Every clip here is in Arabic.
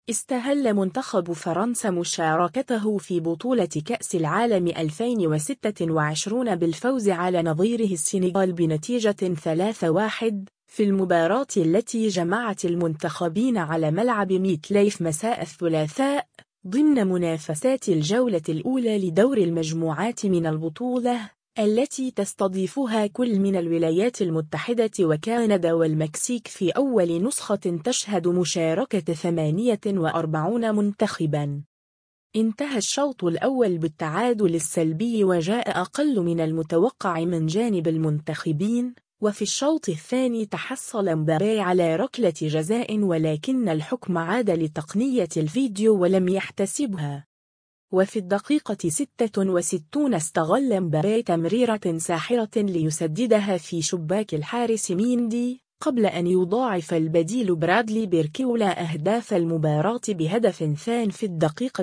استهل منتخب فرنسا مشاركته في بطولة كأس العالم 2026 بالفوز على نظيره السنغال بنتيجة 3-1 في المباراة التي جمعت المنتخبين على ملعب ميت لايف مساء الثلاثاء ضمن منافسات الجولة الأولى لدور المجموعات من البطولة التي تستضيفها كل من الولايات المتحدة وكندا والمكسيك في أول نسخة تشهد مشاركة 48 منتخباً. انتهى الشوط الأول بالتعادل السلبي وجاء أقل من المتوقع من جانب المنتخبين، وفي الشوط الثاني تحصل مبابي على ركلة جزاء ولكن الحكم عاد لتقنية الفيديو ولم يحتسبها. وفي الدقيقة 66 استغل مبابي تمريرة ساحرة ليسددها في شباك الحارس ميندي قبل أن يضاعف البديل برادلي بيركيولا أهداف المباراة بهدف ثان في الدقيقة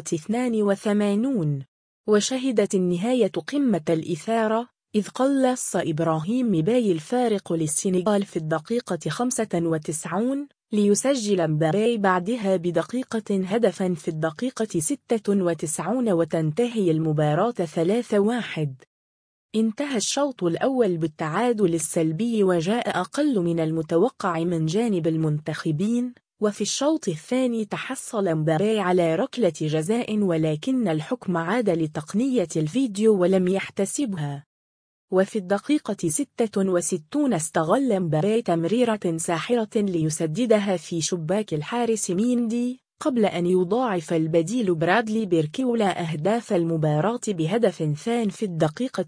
82. وشهدت النهاية قمة الإثارة إذ قلص إبراهيم مبابي الفارق للسنغال في الدقيقة 95 ليسجل مبابي بعدها بدقيقة هدفا في الدقيقة 96 وتنتهي المباراة 3-1. انتهى الشوط الأول بالتعادل السلبي وجاء أقل من المتوقع من جانب المنتخبين، وفي الشوط الثاني تحصل مبابي على ركلة جزاء ولكن الحكم عاد لتقنية الفيديو ولم يحتسبها. وفي الدقيقة 66 استغل مبابي تمريرة ساحرة ليسددها في شباك الحارس ميندي قبل أن يضاعف البديل برادلي بيركيولا أهداف المباراة بهدف ثان في الدقيقة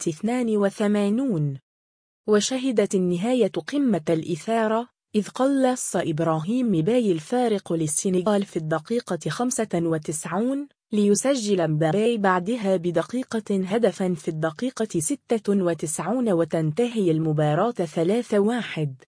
82. وشهدت النهاية قمة الإثارة إذ قلص إبراهيم مبابي الفارق للسنغال في الدقيقة 95 ليسجل مبابي بعدها بدقيقة هدفا في الدقيقة 96 وتنتهي المباراة 3-1.